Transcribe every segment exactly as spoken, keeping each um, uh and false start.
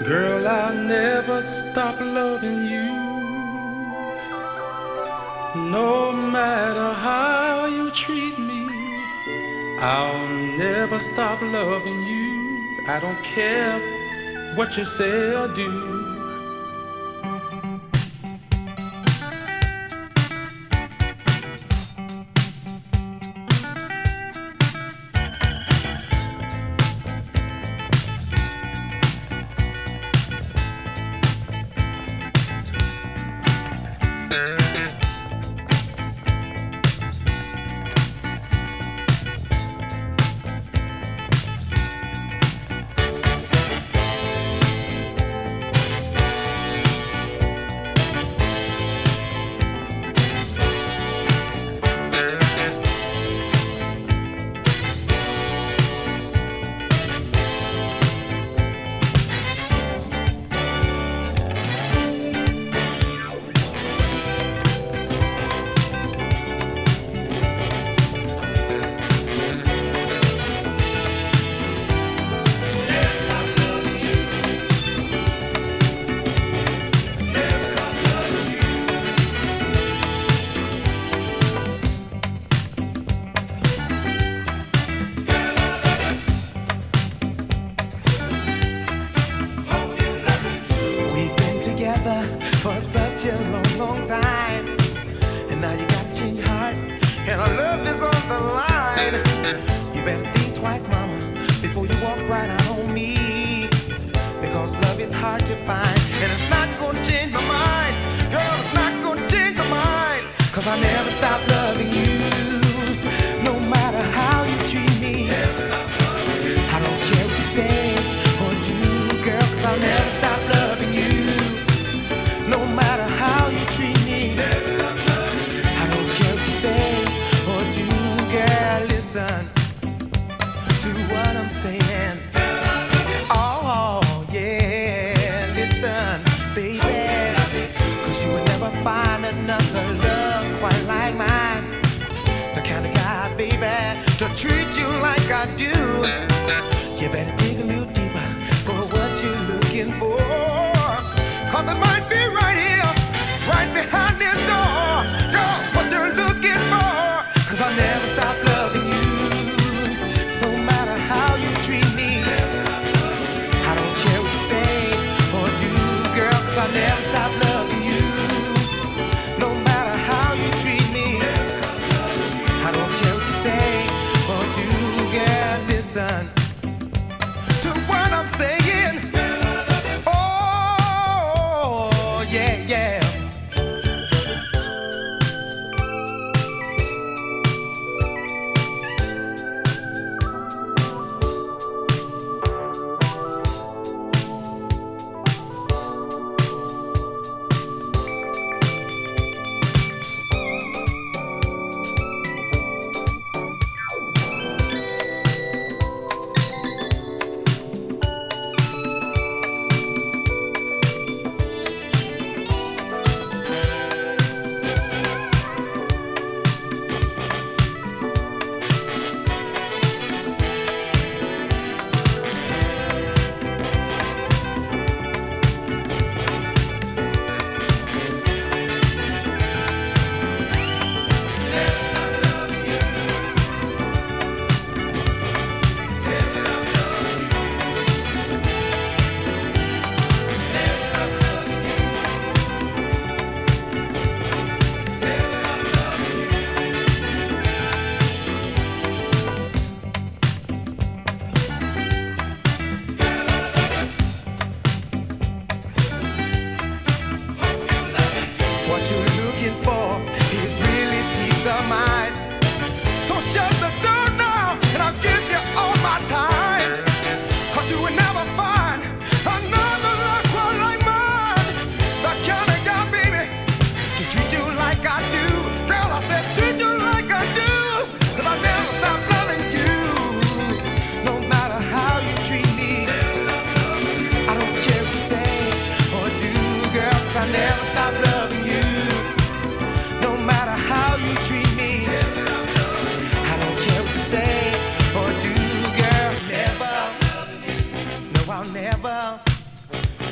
Girl, I'll never stop loving you. No matter how you treat me, I'll never stop loving you. I don't care what you say or do. For such a long, long time, and now you gotta change your heart, and our love is on the line. You better think twice, mama, before you walk right out on me, because love is hard to find, and it's not gonna change my mind. Girl, it's not gonna change my mind, cause I never stop loving you, no matter how you treat me. I don't care what you say or do, girl, cause I'll never stop loving you. No matter how you treat me, I don't care what you say or do, girl, listen to what I'm saying. Oh, yeah, listen, baby, cause you will never find another love quite like mine.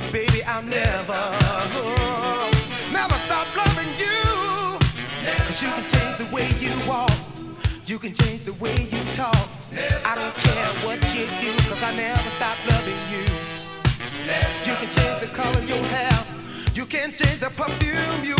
baby, I'll never, oh, never stop loving you. Cause you can change the way you walk, you can change the way you talk. I don't care what you do, cause I never stop loving you. You can change the color of your hair, you can change the perfume you